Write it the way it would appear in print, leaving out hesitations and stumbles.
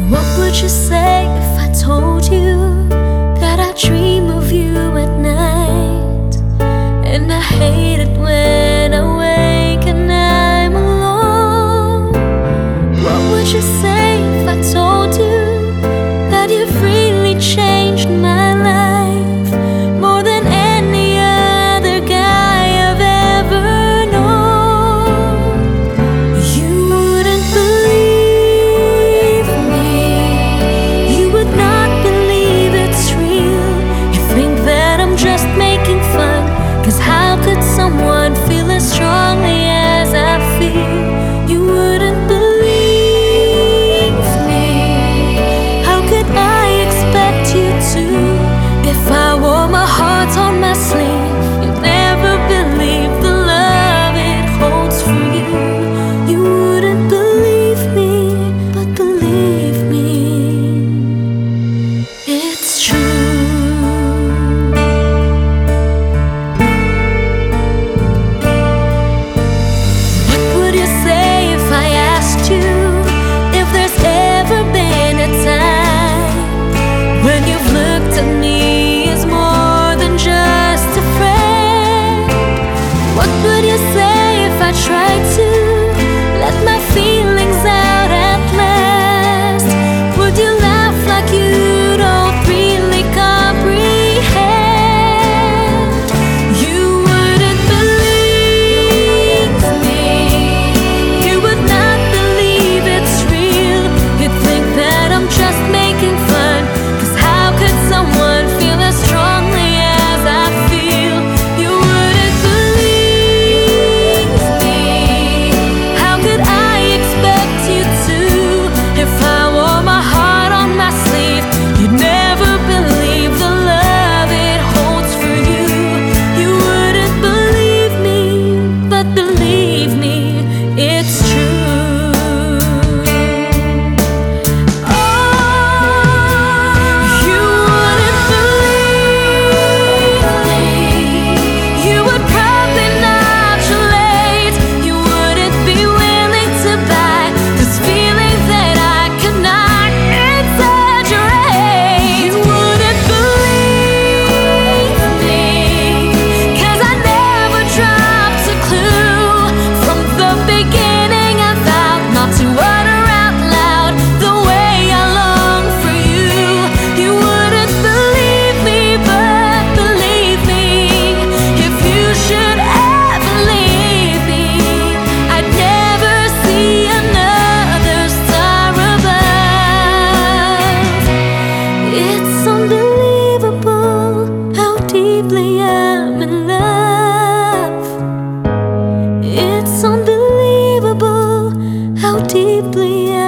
What would you say if I told you that I dream of you at night? And I hate it when I wake and I'm alone. What would you say if I told you that you've really changed my life more than any other guy I've ever known? You wouldn't believe me. You would not believe it's real. You think that I'm just making fun, 'cause how could someone feel as strongly as I feel? You wouldn't believe me. How could I expect you to? If I wore my heart on my sleeve, you'd never believe the love it holds for you. You wouldn't believe me, but believe me, it's true. What would you say if I asked you if there's ever been a time when you've looked at me as more than just a friend? What would you say if I tried to let my feelings out at last? Would you laugh like you don't really comprehend? You wouldn't believe me. You would not believe it's real. You'd think that I'm just making fun, 'cause how could someone feel as strongly as I feel? You wouldn't believe me. How could I expect you to? If I wore my heart on my sleeve, you'd never believe the love it holds for you. You wouldn't believe me, but believe me, it's true. You wouldn't believe me. You would probably modulate. You wouldn't be willing to buy this feeling that I could not exaggerate. You wouldn't believe me, 'cause I never dropped a clue. From the beginning I vowed not to utter out loud the way I long for you. You wouldn't believe me, but believe me, if you should ever leave me, I'd never see another star above. It's unbelievable how deeply I'm in love. It's unbelievable how deeply